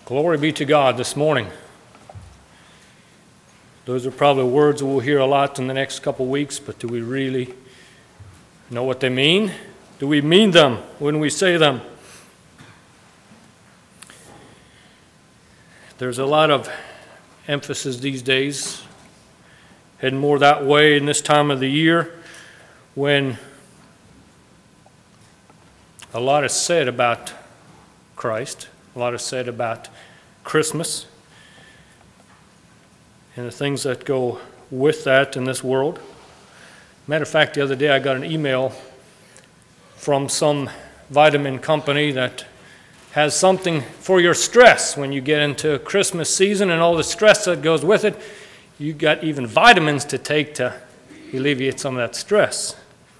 Glory be to God this morning. Those are probably words we'll hear a lot in the next couple weeks, but do we really know what they mean? Do we mean them when we say them? There's a lot of emphasis these days, heading more that way in this time of the year when a lot is said about Christ, a lot is said about Christmas and the things that go with that in this world. Matter of fact, the other day I got an email from some vitamin company that has something for your stress. When you get into Christmas season and all the stress that goes with it, you got even vitamins to take to alleviate some of that stress.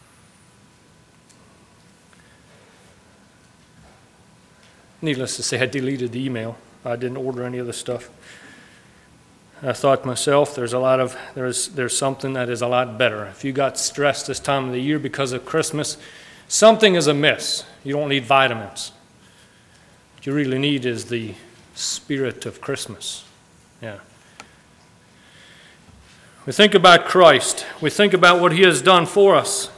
Needless to say, I deleted the email. I didn't order any of the stuff. I thought to myself, there's something that is a lot better. If you got stressed this time of the year because of Christmas, something is amiss. You don't need vitamins. What you really need is the spirit of Christmas. Yeah. We think about Christ. We think about what He has done for us.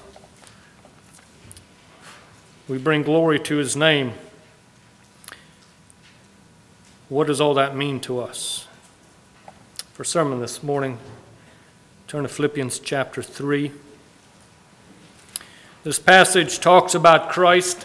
We bring glory to His name. What does all that mean to us? For sermon this morning, turn to Philippians chapter 3. This passage talks about Christ.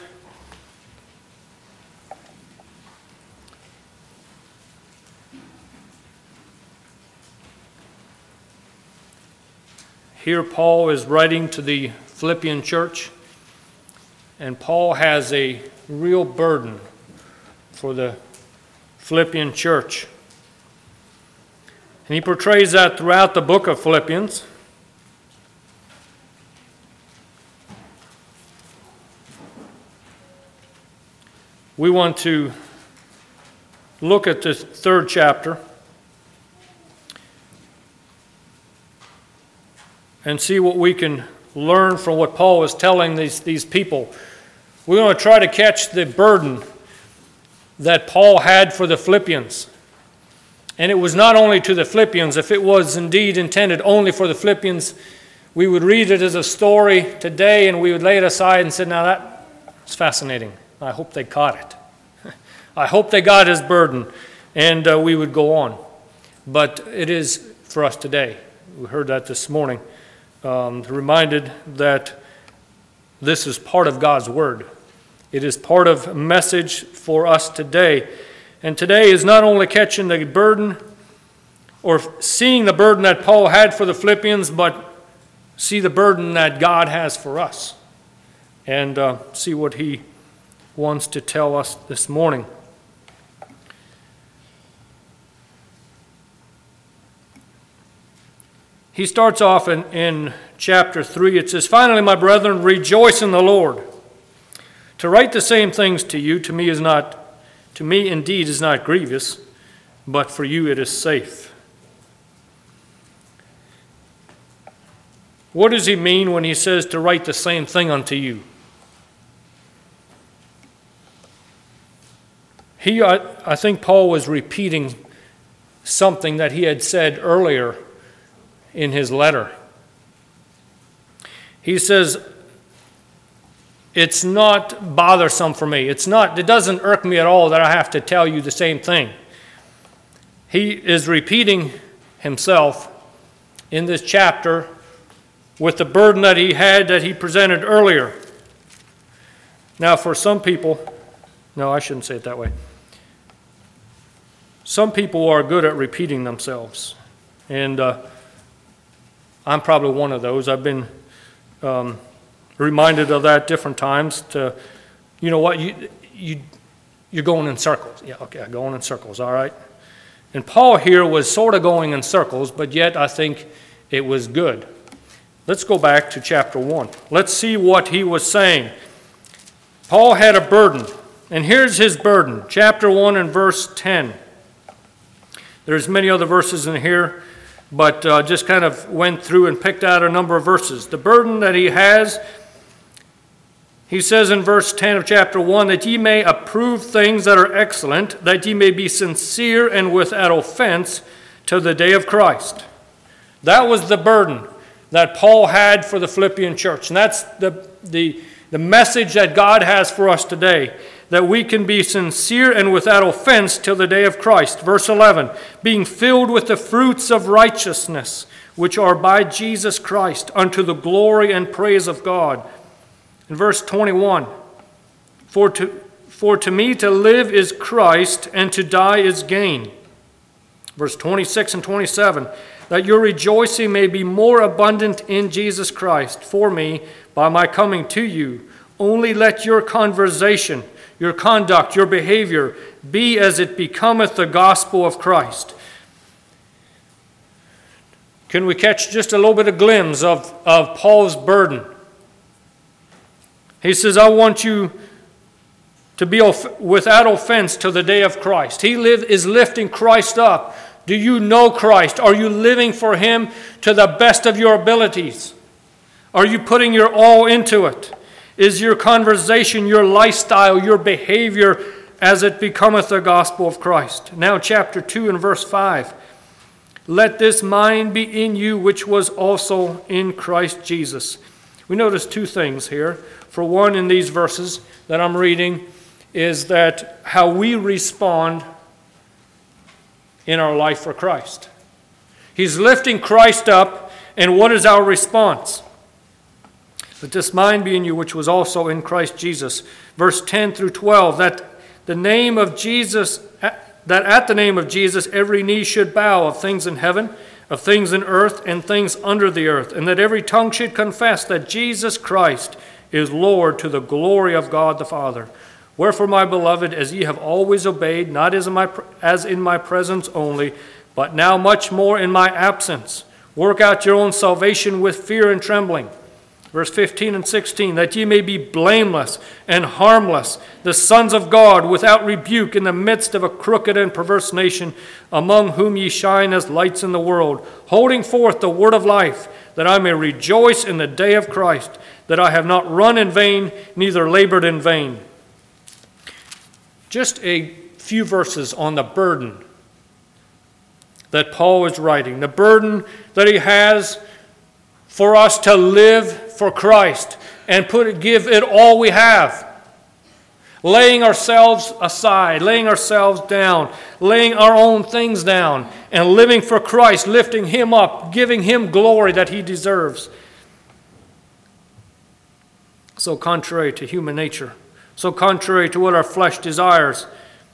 Here Paul is writing to the Philippian church, and Paul has a real burden for the Philippian church. And he portrays that throughout the book of Philippians. We want to look at this third chapter and see what we can learn from what Paul is telling these people. We want to try to catch the burden that Paul had for the Philippians. And it was not only to the Philippians. If it was indeed intended only for the Philippians, we would read it as a story today and we would lay it aside and say, now that's fascinating. I hope they caught it. I hope they got his burden. And we would go on. But it is for us today. We heard that this morning. Reminded that this is part of God's Word. It is part of a message for us today. And today is not only catching the burden or seeing the burden that Paul had for the Philippians, but see the burden that God has for us. And see what he wants to tell us this morning. He starts off in chapter 3. It says, "Finally, my brethren, rejoice in the Lord. To write the same things to you, to me indeed is not grievous, but for you it is safe." What does he mean when he says to write the same thing unto you? I think Paul was repeating something that he had said earlier in his letter. He says, it's not bothersome for me. It doesn't irk me at all that I have to tell you the same thing. He is repeating himself in this chapter with the burden that he had that he presented earlier. Now, for some people, no, I shouldn't say it that way. Some people are good at repeating themselves. And I'm probably one of those. I've been reminded of that different times. You know what, you're going in circles. Yeah, okay, going in circles, all right. And Paul here was sort of going in circles, but yet I think it was good. Let's go back to chapter 1. Let's see what he was saying. Paul had a burden, and here's his burden. Chapter 1 and verse 10. There's many other verses in here, but just kind of went through and picked out a number of verses. The burden that he has He says in verse 10 of chapter 1, that ye may approve things that are excellent, that ye may be sincere and without offense till the day of Christ. That was the burden that Paul had for the Philippian church. And that's the message that God has for us today, that we can be sincere and without offense till the day of Christ. Verse 11, being filled with the fruits of righteousness, which are by Jesus Christ, unto the glory and praise of God. In verse 21, for to me to live is Christ, and to die is gain. Verse 26 and 27, that your rejoicing may be more abundant in Jesus Christ for me by my coming to you. Only let your conversation, your conduct, your behavior be as it becometh the gospel of Christ. Can we catch just a little bit of glimpse of Paul's burden? He says, I want you to be without offense till the day of Christ. He is lifting Christ up. Do you know Christ? Are you living for Him to the best of your abilities? Are you putting your all into it? Is your conversation, your lifestyle, your behavior as it becometh the gospel of Christ? Now chapter 2 and verse 5. Let this mind be in you which was also in Christ Jesus. We notice two things here. For one, in these verses that I'm reading, is that how we respond in our life for Christ. He's lifting Christ up, and what is our response? Let this mind be in you, which was also in Christ Jesus. Verse 10 through 12, that at the name of Jesus every knee should bow, of things in heaven, of things in earth, and things under the earth, and that every tongue should confess that Jesus Christ is Lord, to the glory of God the Father. Wherefore, my beloved, as ye have always obeyed, not as in my presence only, but now much more in my absence, work out your own salvation with fear and trembling. Verse 15 and 16, that ye may be blameless and harmless, the sons of God, without rebuke, in the midst of a crooked and perverse nation, among whom ye shine as lights in the world, holding forth the word of life, that I may rejoice in the day of Christ, that I have not run in vain, neither labored in vain. Just a few verses on the burden that Paul is writing, the burden that he has for us to live for Christ and give it all we have. Laying ourselves aside, laying ourselves down, laying our own things down, and living for Christ, lifting Him up, giving Him glory that He deserves. So contrary to human nature, so contrary to what our flesh desires.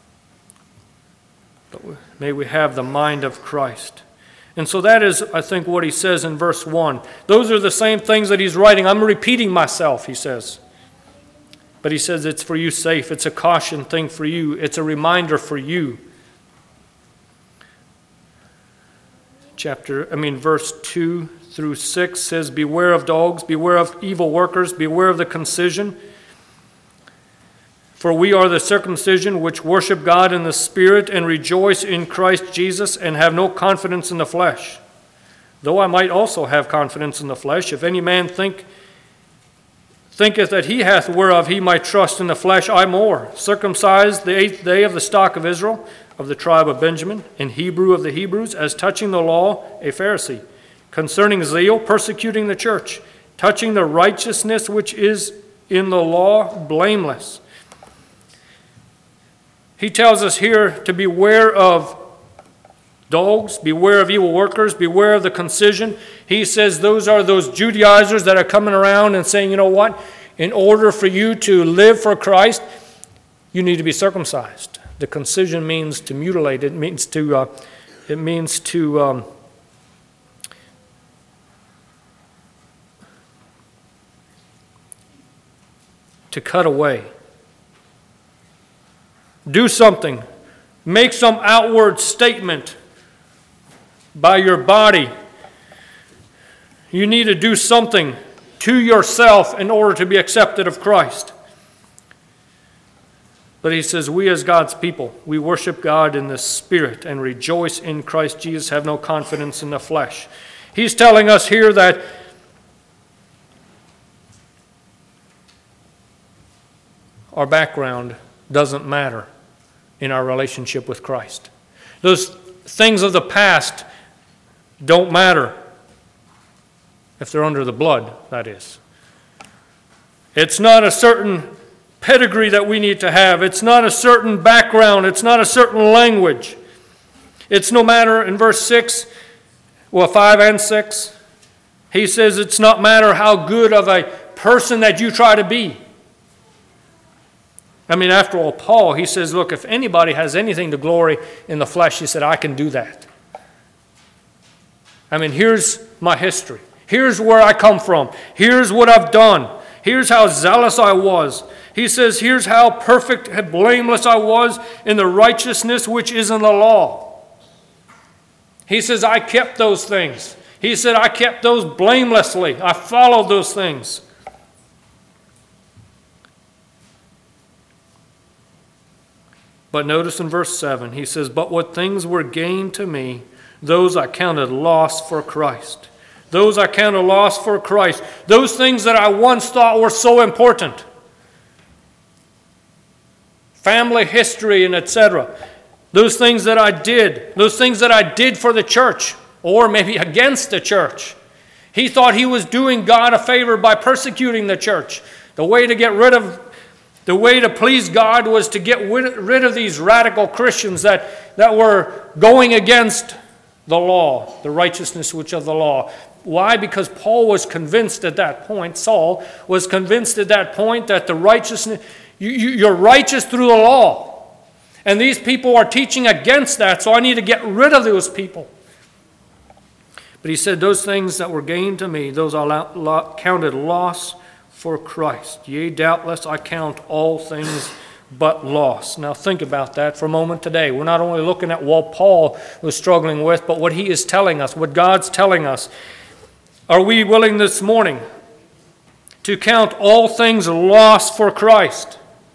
But may we have the mind of Christ. And so that is, I think, what he says in verse 1. Those are the same things that he's writing. I'm repeating myself, he says. But he says it's for you safe. It's a caution thing for you. It's a reminder for you. Verse 2 through 6 says, beware of dogs, beware of evil workers, beware of the concision. For we are the circumcision which worship God in the Spirit and rejoice in Christ Jesus and have no confidence in the flesh. Though I might also have confidence in the flesh, if any man thinketh that he hath whereof he might trust in the flesh, I more. Circumcised the 8th day of the stock of Israel, of the tribe of Benjamin, and Hebrew of the Hebrews, as touching the law, a Pharisee. Concerning zeal, persecuting the church. Touching the righteousness which is in the law, blameless. He tells us here to beware of dogs, beware of evil workers, beware of the concision. He says those are those Judaizers that are coming around and saying, you know what? In order for you to live for Christ, you need to be circumcised. The concision means to mutilate. It means to cut away. Do something. Make some outward statement by your body. You need to do something to yourself in order to be accepted of Christ. But he says, we as God's people, we worship God in the Spirit and rejoice in Christ Jesus, have no confidence in the flesh. He's telling us here that our background doesn't matter in our relationship with Christ. Those things of the past don't matter if they're under the blood, that is. It's not a certain pedigree that we need to have. It's not a certain background. It's not a certain language. It's no matter, in verse 6, 5 and 6, he says it's not matter how good of a person that you try to be. I mean, after all, Paul, he says, look, if anybody has anything to glory in the flesh, he said, I can do that. I mean, here's my history. Here's where I come from. Here's what I've done. Here's how zealous I was. He says, here's how perfect and blameless I was in the righteousness which is in the law. He says, I kept those things. He said, I kept those blamelessly. I followed those things. But notice in verse 7, he says, but what things were gained to me, those I counted loss for Christ. Those I counted loss for Christ. Those things that I once thought were so important. Family history and etc. Those things that I did. Those things that I did for the church. Or maybe against the church. He thought he was doing God a favor by persecuting the church. The way to please God was to get rid of these radical Christians that were going against the law, the righteousness which of the law. Why? Because Paul was convinced at that point, Saul was convinced at that point that the righteousness, you're righteous through the law. And these people are teaching against that, so I need to get rid of those people. But he said, those things that were gained to me, those I counted loss for Christ. Yea, doubtless I count all things but loss. Now think about that for a moment today. We're not only looking at what Paul was struggling with, but what he is telling us, what God's telling us. Are we willing this morning to count all things lost for Christ?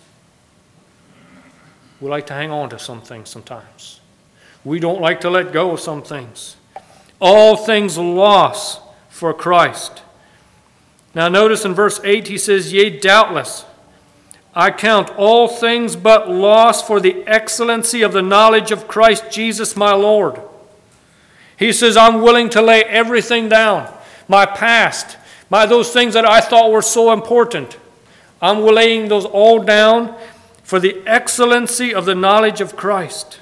We like to hang on to some things sometimes. We don't like to let go of some things. All things lost for Christ. Now notice in verse 8 he says, yea, doubtless, I count all things but loss for the excellency of the knowledge of Christ Jesus my Lord. He says, I'm willing to lay everything down. My past, those things that I thought were so important. I'm laying those all down for the excellency of the knowledge of Christ.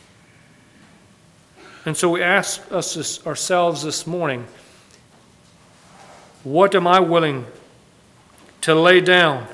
And so we ask ourselves this morning, what am I willing to lay down?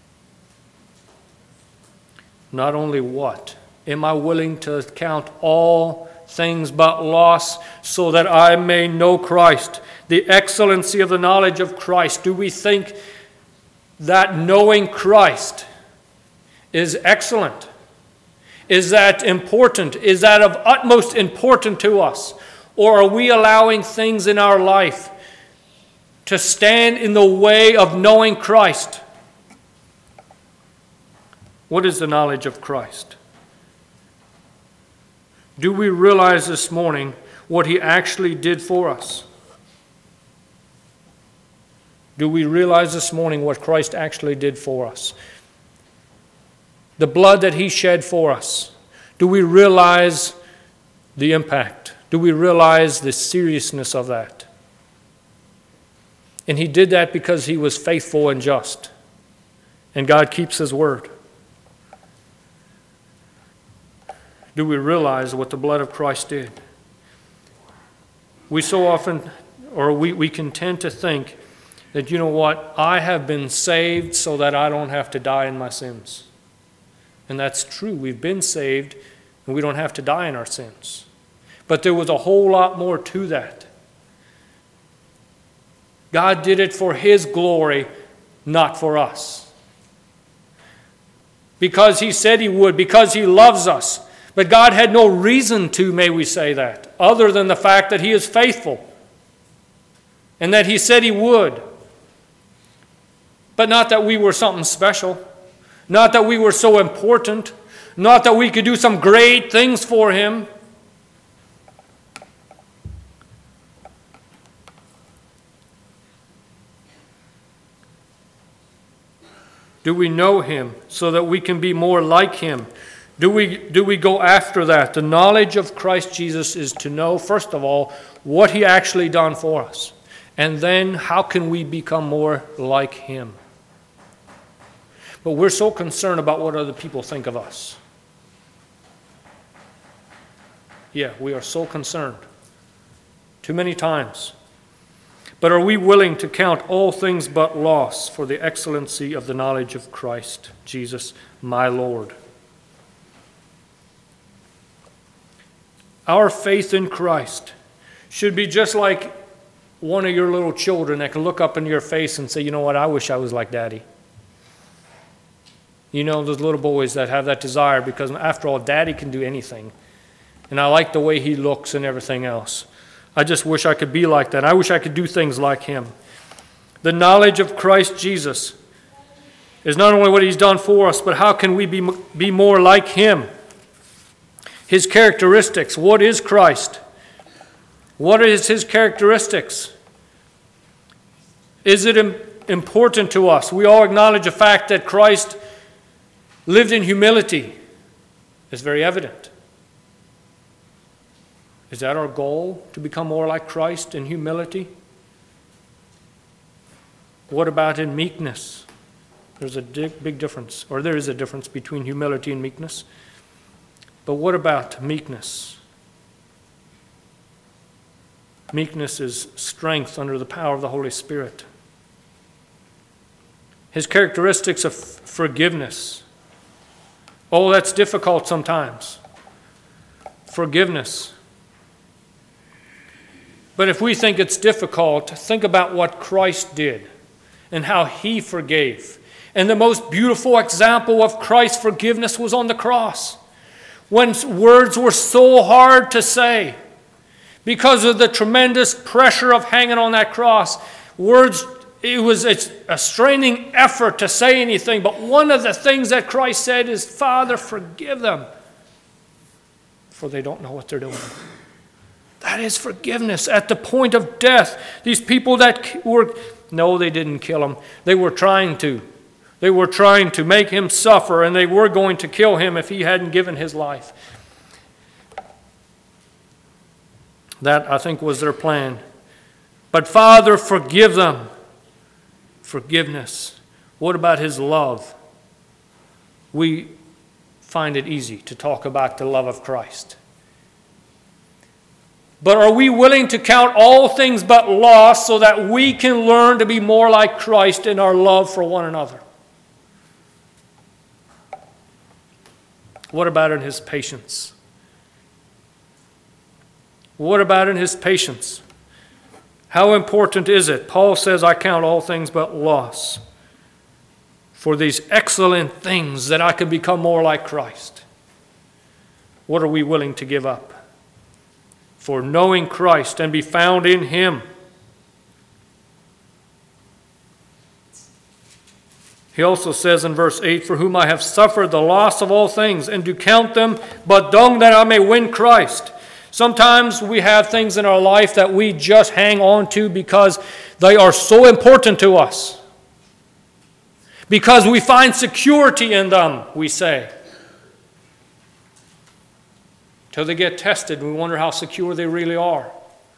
Not only what, am I willing to count all things but loss so that I may know Christ, the excellency of the knowledge of Christ? Do we think that knowing Christ is excellent? Is that important? Is that of utmost importance to us? Or are we allowing things in our life to stand in the way of knowing Christ? What is the knowledge of Christ? Do we realize this morning what he actually did for us? Do we realize this morning what Christ actually did for us? The blood that he shed for us. Do we realize the impact? Do we realize the seriousness of that? And he did that because he was faithful and just. And God keeps his word. Do we realize what the blood of Christ did? We so often, or we can tend to think that, you know what, I have been saved so that I don't have to die in my sins. And that's true. We've been saved and we don't have to die in our sins. But there was a whole lot more to that. God did it for his glory, not for us. Because he said he would, because he loves us. But God had no reason to, may we say that, other than the fact that he is faithful and that he said he would. But not that we were something special. Not that we were so important. Not that we could do some great things for him. Do we know him so that we can be more like him? Do we go after that? The knowledge of Christ Jesus is to know, first of all, what he actually done for us. And then how can we become more like him? But we're so concerned about what other people think of us. Yeah, we are so concerned. Too many times. But are we willing to count all things but loss for the excellency of the knowledge of Christ Jesus, my Lord? Our faith in Christ should be just like one of your little children that can look up into your face and say, you know what, I wish I was like Daddy. You know, those little boys that have that desire because after all, Daddy can do anything. And I like the way he looks and everything else. I just wish I could be like that. I wish I could do things like him. The knowledge of Christ Jesus is not only what he's done for us, but how can we be more like him? His characteristics. What is Christ? What is his characteristics? Is it important to us? We all acknowledge the fact that Christ lived in humility. It's very evident. Is that our goal, to become more like Christ in humility? What about in meekness? There's a big difference, or there is a difference between humility and meekness. But what about meekness? Meekness is strength under the power of the Holy Spirit. His characteristics of forgiveness. Oh, that's difficult sometimes. Forgiveness. But if we think it's difficult, think about what Christ did and how he forgave. And the most beautiful example of Christ's forgiveness was on the cross, when words were so hard to say because of the tremendous pressure of hanging on that cross. It's a straining effort to say anything, but one of the things that Christ said is, Father, forgive them, for they don't know what they're doing. That is forgiveness at the point of death. These people no, they didn't kill him. They were trying to. They were trying to make him suffer, and they were going to kill him if he hadn't given his life. That, I think, was their plan. But Father, forgive them. Forgiveness. What about his love? We find it easy to talk about the love of Christ. But are we willing to count all things but loss so that we can learn to be more like Christ in our love for one another? What about in his patience? What about in his patience? How important is it? Paul says, I count all things but loss for these excellent things that I could become more like Christ. What are we willing to give up for knowing Christ and be found in him? He also says in verse 8, for whom I have suffered the loss of all things, and do count them but dung, that I may win Christ. Sometimes we have things in our life that we just hang on to because they are so important to us. Because we find security in them, we say. Till they get tested, we wonder how secure they really are.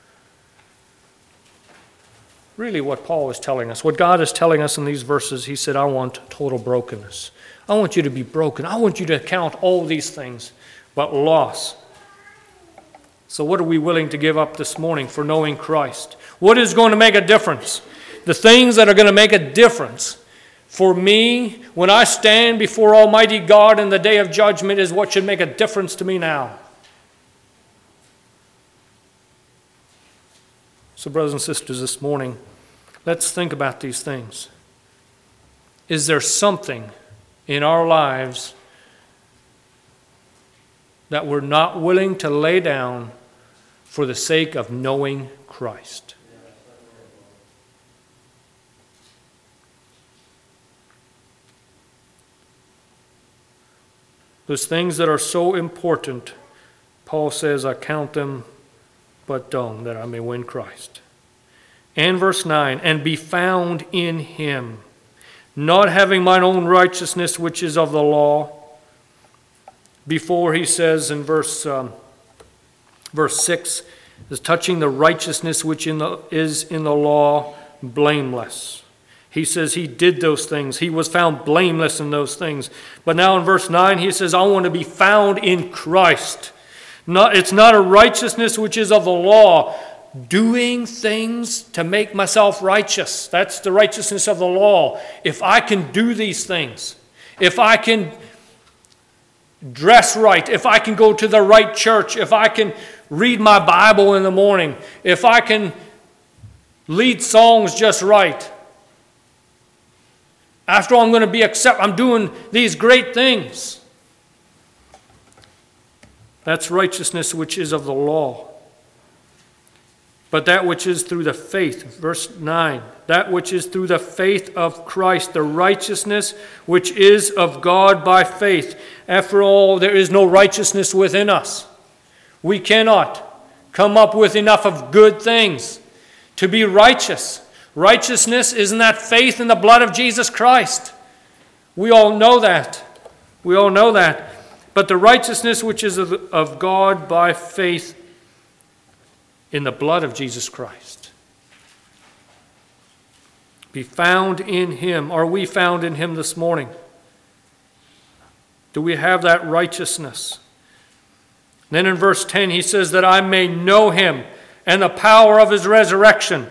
Really what Paul is telling us, what God is telling us in these verses, he said, I want total brokenness. I want you to be broken. I want you to count all these things but loss. So what are we willing to give up this morning for knowing Christ? What is going to make a difference? The things that are going to make a difference for me when I stand before Almighty God in the day of judgment is what should make a difference to me now. So brothers and sisters, this morning, let's think about these things. Is there something in our lives that we're not willing to lay down for the sake of knowing Christ? Those things that are so important, Paul says, I count them but dung, that I may win Christ. And verse 9, and be found in him, not having mine own righteousness which is of the law. Before he says in verse 6, is touching the righteousness which is in the law, blameless. He says he did those things. He was found blameless in those things. But now in verse 9 he says, I want to be found in Christ. It's not a righteousness which is of the law, doing things to make myself righteous. That's the righteousness of the law. If I can do these things, if I can dress right, if I can go to the right church, if I can read my Bible in the morning, if I can lead songs just right, after all, I'm going to be I'm doing these great things. That's righteousness which is of the law. But that which is through the faith, verse 9, that which is through the faith of Christ, the righteousness which is of God by faith. After all, there is no righteousness within us. We cannot come up with enough of good things to be righteous. Righteousness isn't that faith in the blood of Jesus Christ. We all know that. We all know that. But the righteousness which is of God by faith in the blood of Jesus Christ. Be found in Him. Are we found in Him this morning? Do we have that righteousness? Then in verse 10 he says that I may know Him and the power of His resurrection.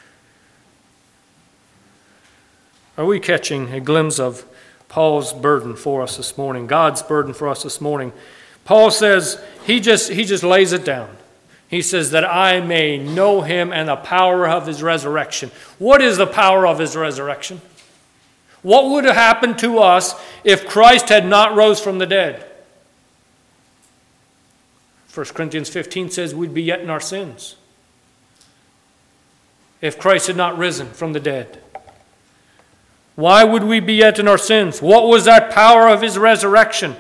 Are we catching a glimpse of Paul's burden for us this morning, God's burden for us this morning? Paul says, he just lays it down. He says that I may know Him and the power of His resurrection. What is the power of His resurrection? What would have happened to us if Christ had not rose from the dead? 1 Corinthians 15 says we'd be yet in our sins if Christ had not risen from the dead. Why would we be yet in our sins? What was that power of His resurrection?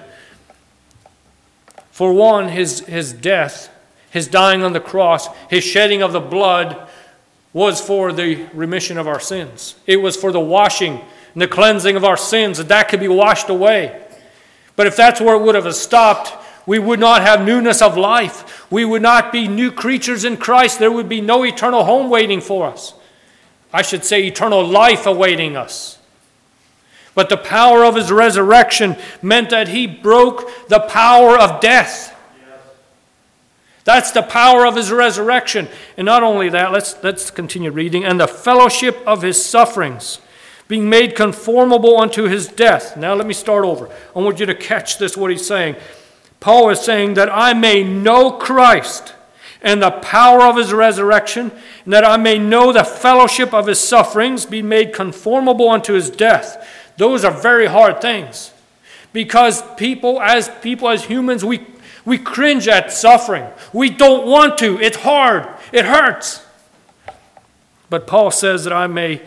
For one, His death, His dying on the cross, His shedding of the blood was for the remission of our sins. It was for the washing and the cleansing of our sins, that could be washed away. But if that's where it would have stopped, we would not have newness of life. We would not be new creatures in Christ. There would be no eternal home waiting for us. I should say eternal life awaiting us. But the power of His resurrection meant that He broke the power of death. That's the power of His resurrection. And not only that, let's continue reading. And the fellowship of His sufferings, being made conformable unto His death. Now let me start over. I want you to catch this, what he's saying. Paul is saying that I may know Christ and the power of His resurrection, and that I may know the fellowship of His sufferings, be made conformable unto His death. Those are very hard things. Because as humans, we cringe at suffering. We don't want to. It's hard. It hurts. But Paul says that I may,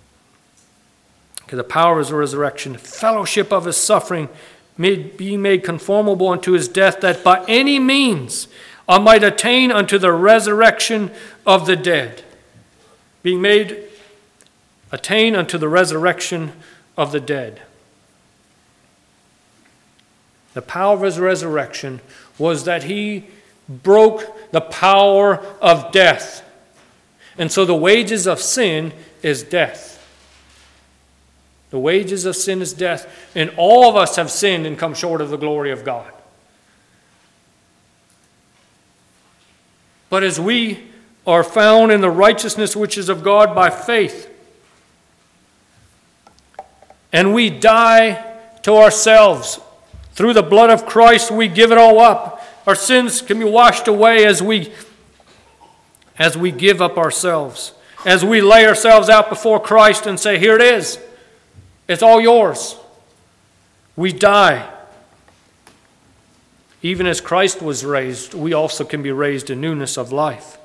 the power of His resurrection, fellowship of His suffering, be made conformable unto His death, that by any means I might attain unto the resurrection of the dead. Being made attain unto the resurrection of the dead. The power of His resurrection was that He broke the power of death. And so the wages of sin is death. The wages of sin is death. And all of us have sinned and come short of the glory of God. But as we are found in the righteousness which is of God by faith, and we die to ourselves, through the blood of Christ we give it all up. Our sins can be washed away as we give up ourselves. As we lay ourselves out before Christ and say, here it is. It's all yours. We die. Even as Christ was raised, we also can be raised in newness of life.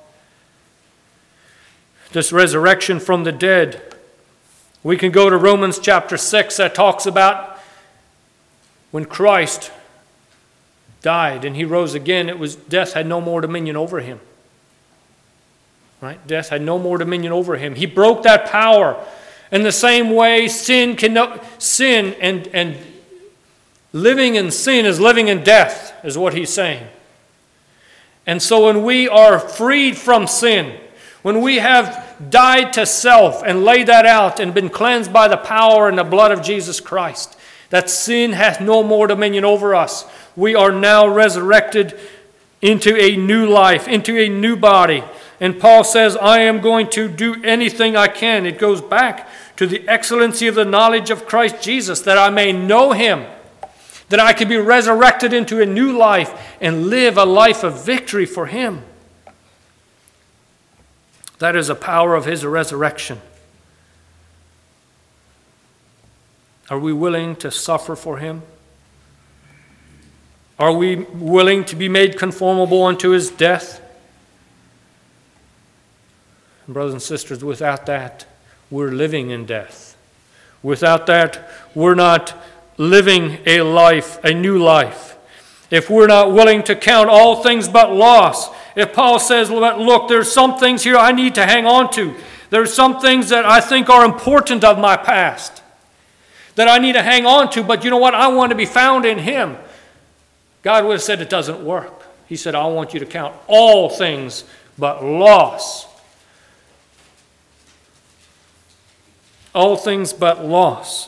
This resurrection from the dead, we can go to Romans chapter 6 that talks about when Christ died and He rose again, death had no more dominion over Him. Right? Death had no more dominion over Him. He broke that power. In the same way, sin and living in sin is living in death, is what he's saying. And so when we are freed from sin, when we have died to self and laid that out and been cleansed by the power and the blood of Jesus Christ, that sin has no more dominion over us. We are now resurrected into a new life, into a new body. And Paul says, I am going to do anything I can. It goes back to the excellency of the knowledge of Christ Jesus, that I may know him, that I can be resurrected into a new life and live a life of victory for him. That is the power of his resurrection. Are we willing to suffer for him? Are we willing to be made conformable unto his death? And brothers and sisters, without that, we're living in death. Without that, we're not living a life, a new life. If we're not willing to count all things but loss, if Paul says, look, there's some things here I need to hang on to. There's some things that I think are important of my past that I need to hang on to, but you know what? I want to be found in him. God would have said it doesn't work. He said, I want you to count all things but loss. All things but loss.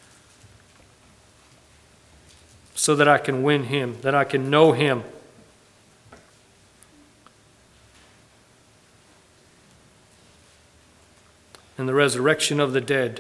So that I can win him, that I can know him. And the resurrection of the dead.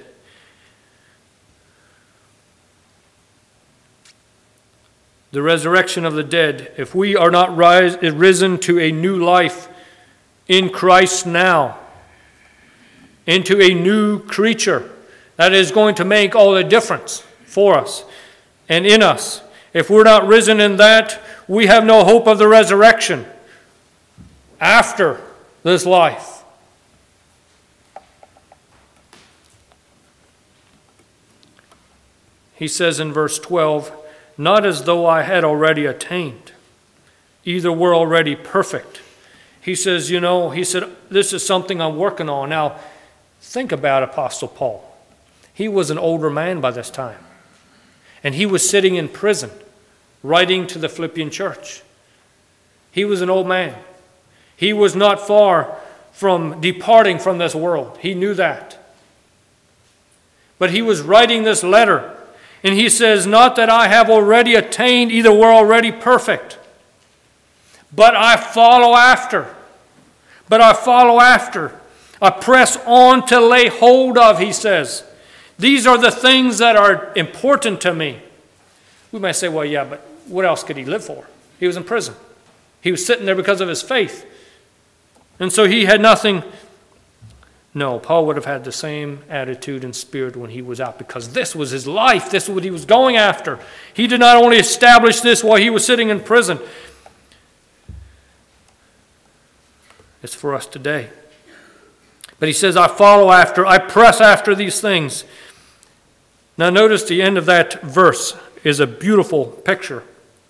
The resurrection of the dead, if we are not risen to a new life in Christ now, into a new creature, that is going to make all the difference for us and in us. If we're not risen in that, we have no hope of the resurrection after this life. He says in verse 12, not as though I had already attained. Either were already perfect. He says, this is something I'm working on. Now, think about Apostle Paul. He was an older man by this time. And he was sitting in prison, writing to the Philippian church. He was an old man. He was not far from departing from this world. He knew that. But he was writing this letter. And he says, not that I have already attained, either were already perfect. But I follow after. I press on to lay hold of, he says. These are the things that are important to me. We may say, well, yeah, but what else could he live for? He was in prison. He was sitting there because of his faith. And so he had nothing. No, Paul would have had the same attitude and spirit when he was out, because this was his life. This is what he was going after. He did not only establish this while he was sitting in prison. It's for us today. But he says, I press after these things. Now notice the end of that verse is a beautiful picture.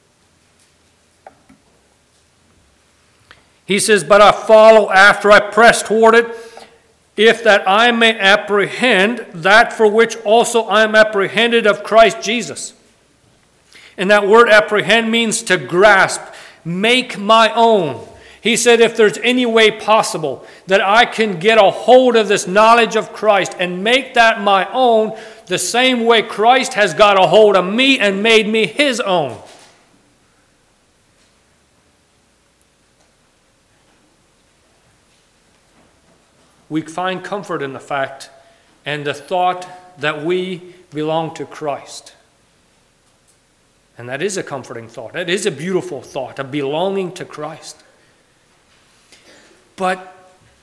He says, but I follow after, I press toward it, if that I may apprehend that for which also I am apprehended of Christ Jesus. And that word apprehend means to grasp, make my own. He said, if there's any way possible that I can get a hold of this knowledge of Christ and make that my own, the same way Christ has got a hold of me and made me his own. We find comfort in the fact and the thought that we belong to Christ. And that is a comforting thought. That is a beautiful thought, of belonging to Christ. But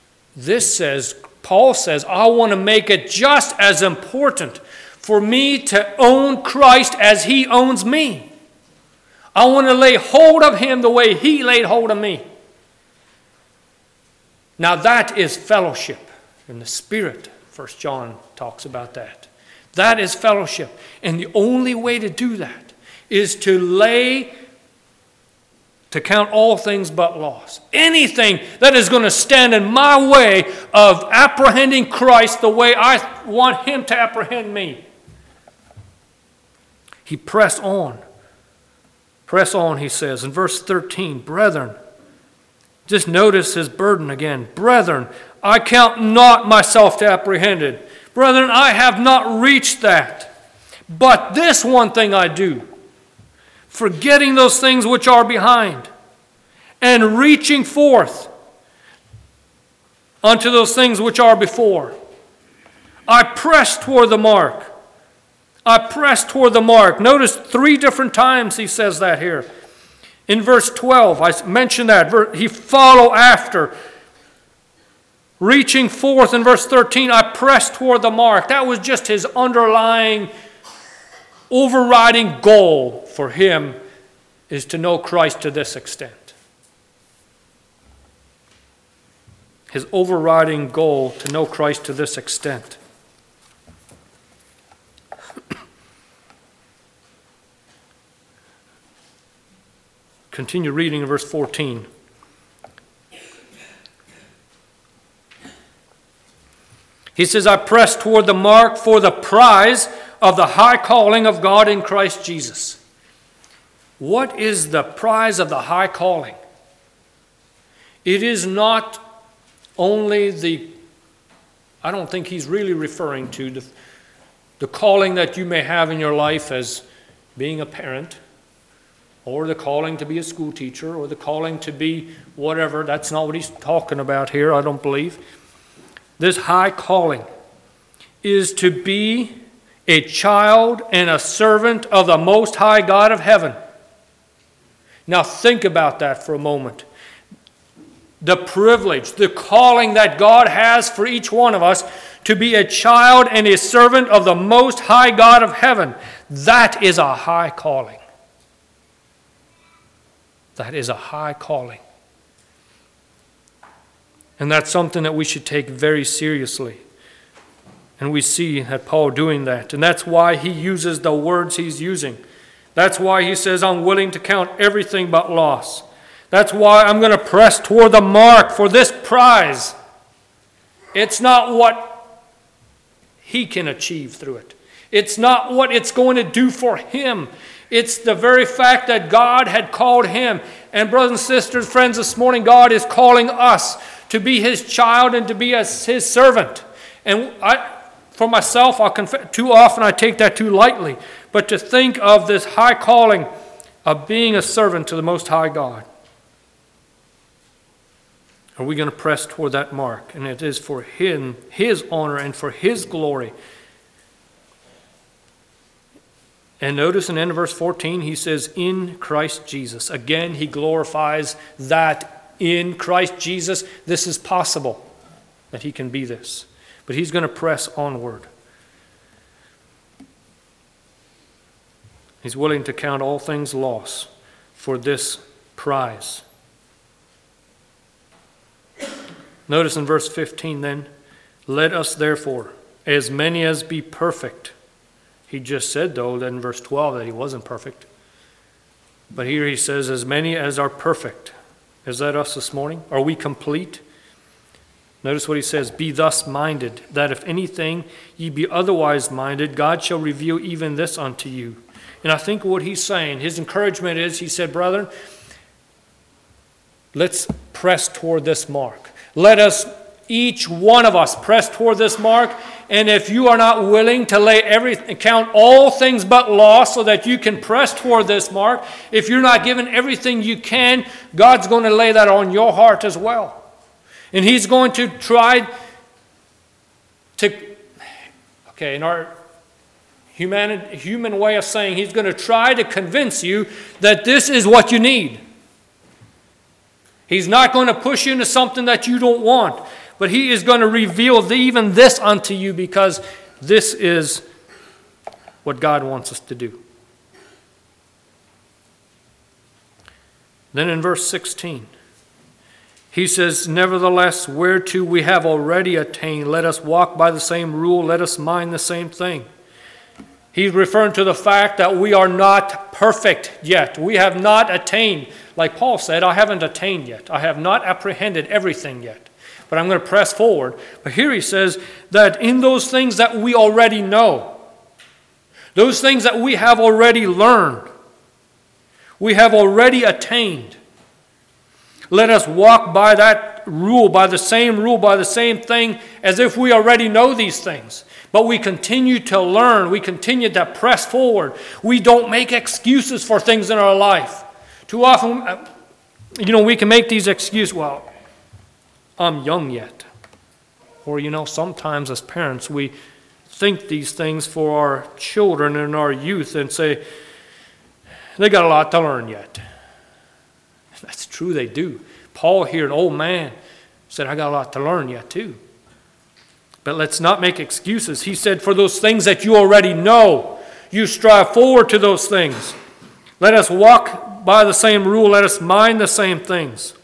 Paul says, I want to make it just as important for me to own Christ as he owns me. I want to lay hold of him the way he laid hold of me. Now that is fellowship in the Spirit. 1 John talks about that. That is fellowship. And the only way to do that is to lay to count all things but loss. Anything that is going to stand in my way of apprehending Christ the way I want Him to apprehend me. He pressed on. Press on, he says. In verse 13, brethren, just notice his burden again. Brethren, I count not myself to apprehend it. Brethren, I have not reached that. But this one thing I do, forgetting those things which are behind, and reaching forth unto those things which are before. I press toward the mark. I press toward the mark. Notice 3 different times he says that here. In verse 12, I mentioned that. He follow after. Reaching forth in verse 13, I press toward the mark. That was just his underlying, overriding goal for him, is to know Christ to this extent. His overriding goal to know Christ to this extent. Continue reading in verse 14. He says, I press toward the mark for the prize of the high calling of God in Christ Jesus. What is the prize of the high calling? It is not only I don't think he's really referring to the calling that you may have in your life as being a parent, or the calling to be a school teacher, or the calling to be whatever. That's not what he's talking about here, I don't believe. This high calling is to be a child and a servant of the Most High God of heaven. Now think about that for a moment. The privilege, the calling that God has for each one of us to be a child and a servant of the Most High God of heaven. That is a high calling. That is a high calling. And that's something that we should take very seriously. And we see that Paul doing that. And that's why he uses the words he's using. That's why he says, I'm willing to count everything but loss. That's why I'm going to press toward the mark for this prize. It's not what he can achieve through it. It's not what it's going to do for him. It's the very fact that God had called him. And brothers and sisters, friends, this morning God is calling us to be His child and to be His servant. And for myself, I'll confess, too often I take that too lightly. But to think of this high calling of being a servant to the Most High God. Are we going to press toward that mark? And it is for Him, His honor and for His glory. And notice in the end of verse 14, he says, in Christ Jesus. Again, he glorifies that in Christ Jesus, this is possible, that he can be this. But he's going to press onward. He's willing to count all things loss for this prize. Notice in verse 15 then, let us therefore, as many as be perfect. He just said, though, that in verse 12 that he wasn't perfect. But here he says, as many as are perfect. Is that us this morning? Are we complete? Notice what he says, be thus minded, that if anything ye be otherwise minded, God shall reveal even this unto you. And I think what he's saying, his encouragement is, he said, brethren, let's press toward this mark. Let us, each one of us, press toward this mark. And if you are not willing to lay everything, count all things but loss so that you can press toward this mark, if you're not given everything you can, God's going to lay that on your heart as well. And He's going to try to, in our human way of saying, He's going to try to convince you that this is what you need. He's not going to push you into something that you don't want. But He is going to reveal even this unto you because this is what God wants us to do. Then in verse 16, he says, nevertheless, whereto we have already attained, let us walk by the same rule, let us mind the same thing. He's referring to the fact that we are not perfect yet. We have not attained. Like Paul said, I haven't attained yet. I have not apprehended everything yet. But I'm going to press forward. But here he says that in those things that we already know, those things that we have already learned, we have already attained, let us walk by that rule, by the same thing, as if we already know these things. But we continue to learn. We continue to press forward. We don't make excuses for things in our life. Too often, we can make these excuses. Well, I'm young yet. Or, sometimes as parents, we think these things for our children and our youth and say, they got a lot to learn yet. That's true, they do. Paul here, an old man, said, I got a lot to learn yet too. But let's not make excuses. He said, for those things that you already know, you strive forward to those things. Let us walk by the same rule. Let us mind the same things.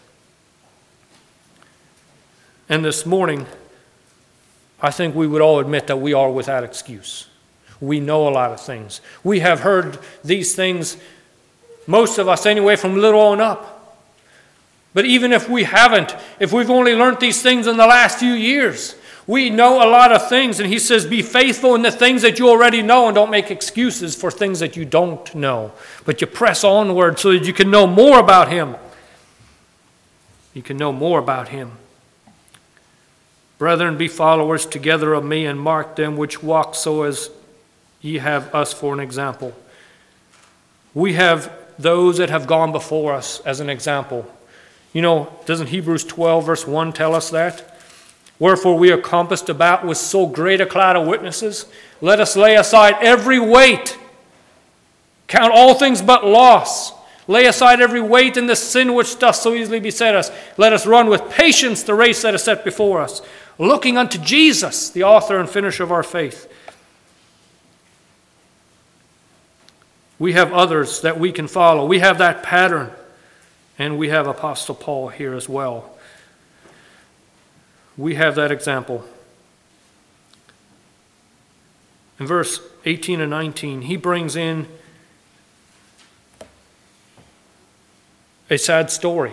And this morning, I think we would all admit that we are without excuse. We know a lot of things. We have heard these things, most of us anyway, from little on up. But even if we haven't, if we've only learned these things in the last few years, we know a lot of things. And he says, be faithful in the things that you already know and don't make excuses for things that you don't know. But you press onward so that you can know more about him. You can know more about him. Brethren, be followers together of me, and mark them which walk so as ye have us for an example. We have those that have gone before us as an example. Doesn't Hebrews 12 verse 1 tell us that? Wherefore we are compassed about with so great a cloud of witnesses. Let us lay aside every weight. Count all things but loss. Lay aside every weight and the sin which doth so easily beset us. Let us run with patience the race that is set before us, looking unto Jesus, the author and finisher of our faith. We have others that we can follow. We have that pattern. And we have Apostle Paul here as well. We have that example. In verse 18 and 19, he brings in a sad story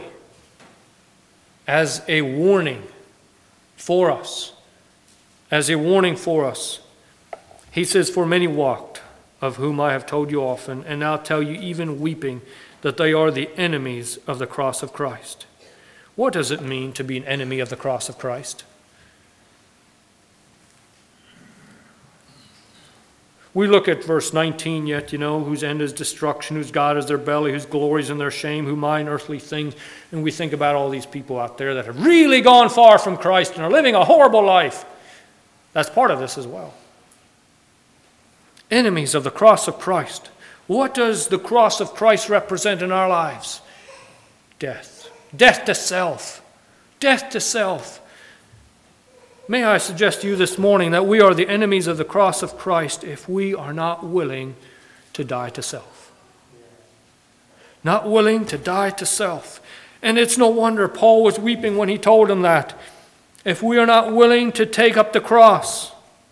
as a warning for us. As a warning for us. He says, for many walked, of whom I have told you often, and now tell you even weeping, that they are the enemies of the cross of Christ. What does it mean to be an enemy of the cross of Christ? We look at verse 19 yet, whose end is destruction, whose God is their belly, whose glory is in their shame, who mind earthly things. And we think about all these people out there that have really gone far from Christ and are living a horrible life. That's part of this as well. Enemies of the cross of Christ. What does the cross of Christ represent in our lives? Death. Death to self. Death to self. May I suggest to you this morning that we are the enemies of the cross of Christ if we are not willing to die to self. Not willing to die to self. And it's no wonder Paul was weeping when he told him that. If we are not willing to take up the cross,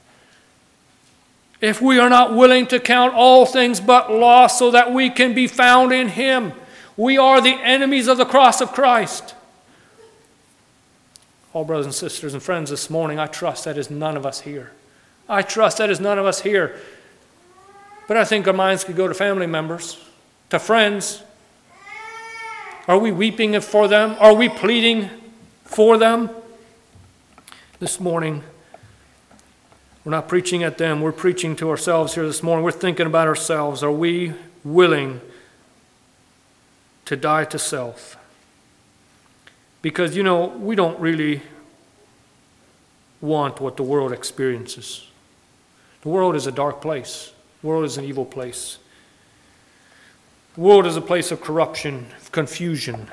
if we are not willing to count all things but loss so that we can be found in him, we are the enemies of the cross of Christ. All brothers and sisters and friends, this morning, I trust that is none of us here. I trust that is none of us here. But I think our minds could go to family members, to friends. Are we weeping for them? Are we pleading for them? This morning, we're not preaching at them. We're preaching to ourselves here this morning. We're thinking about ourselves. Are we willing to die to self? Because, we don't really want what the world experiences. The world is a dark place. The world is an evil place. The world is a place of corruption, of confusion.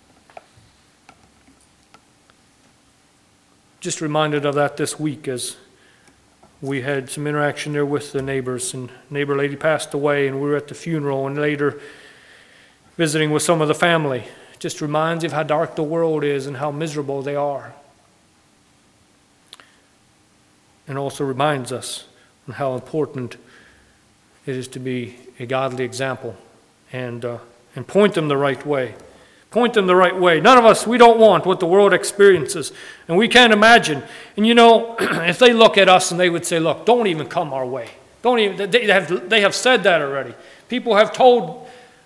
Just reminded of that this week as we had some interaction there with the neighbors, and neighbor lady passed away, and we were at the funeral, and later visiting with some of the family. Just reminds you of how dark the world is and how miserable they are. And also reminds us of how important It is to be a godly example and point them the right way. Point them the right way. None of us, we don't want what the world experiences, and we can't imagine. And if they look at us and they would say, look, don't even come our way. Don't even. They have said that already. People have told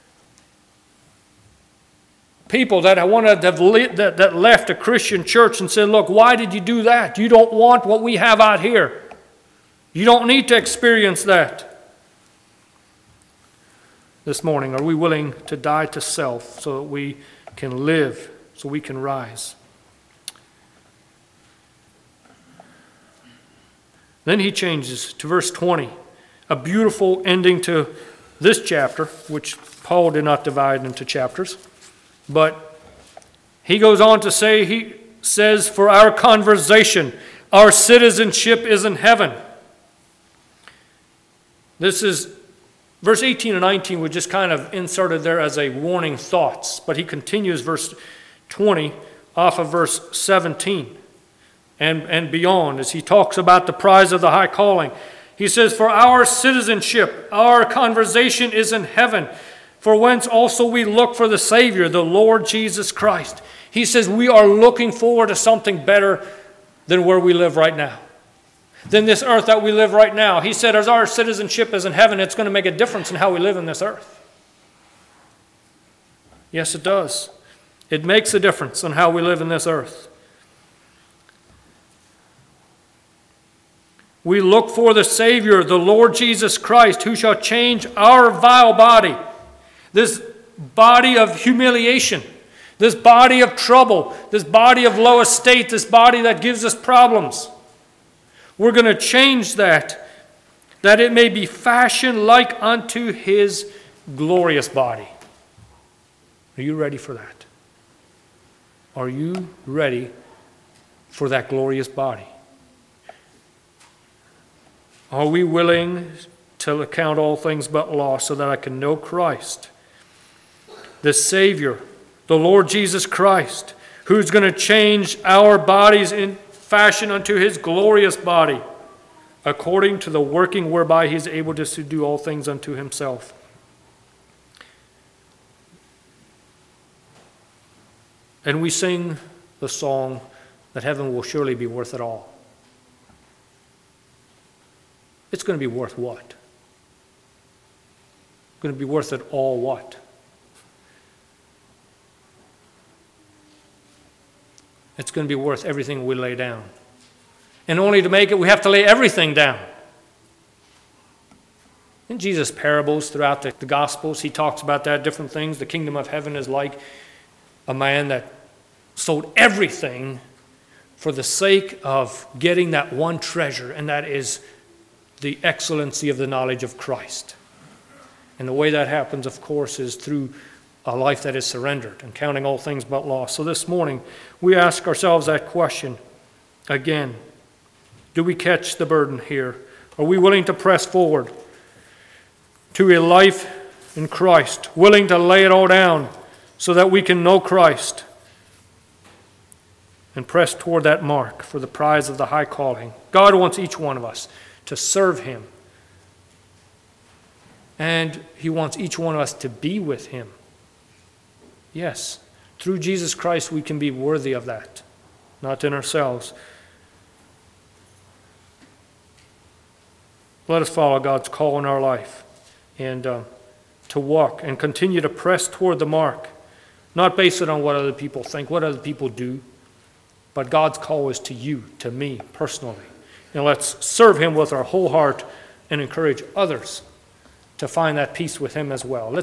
people that that left a Christian church and said, look, why did you do that? You don't want what we have out here. You don't need to experience that. This morning, are we willing to die to self so that we can live, so we can rise? Then he changes to verse 20, a beautiful ending to this chapter, which Paul did not divide into chapters. But he goes on to say, he says, for our conversation, our citizenship is in heaven. This is, verse 18 and 19 were just kind of inserted there as a warning thoughts. But he continues verse 20 off of verse 17 and beyond as he talks about the prize of the high calling. He says, for our citizenship, our conversation is in heaven, for whence also we look for the Savior, the Lord Jesus Christ. He says we are looking forward to something better than where we live right now, than this earth that we live right now. He said as our citizenship is in heaven, it's going to make a difference in how we live in this earth. Yes, it does. It makes a difference in how we live in this earth. We look for the Savior, the Lord Jesus Christ, who shall change our vile body, this body of humiliation, this body of trouble, this body of low estate, this body that gives us problems. We're going to change that it may be fashioned like unto his glorious body. Are you ready for that? Are you ready for that glorious body? Are we willing to account all things but loss so that I can know Christ, the Savior, the Lord Jesus Christ, who's going to change our bodies in fashion unto his glorious body, according to the working whereby he is able to subdue all things unto himself? And we sing the song that heaven will surely be worth it all. It's going to be worth what? It's going to be worth it all what? It's going to be worth everything we lay down. And only to make it, we have to lay everything down. In Jesus' parables throughout the Gospels, he talks about that, different things. The kingdom of heaven is like a man that sold everything for the sake of getting that one treasure, and that is the excellency of the knowledge of Christ. And the way that happens, of course, is through a life that is surrendered and counting all things but loss. So this morning, we ask ourselves that question again. Do we catch the burden here? Are we willing to press forward to a life in Christ, willing to lay it all down so that we can know Christ and press toward that mark for the prize of the high calling? God wants each one of us to serve him. And he wants each one of us to be with him. Yes, through Jesus Christ we can be worthy of that, not in ourselves. Let us follow God's call in our life and to walk and continue to press toward the mark, not based on what other people think, what other people do, but God's call is to you, to me personally. And let's serve him with our whole heart and encourage others to find that peace with him as well. Let's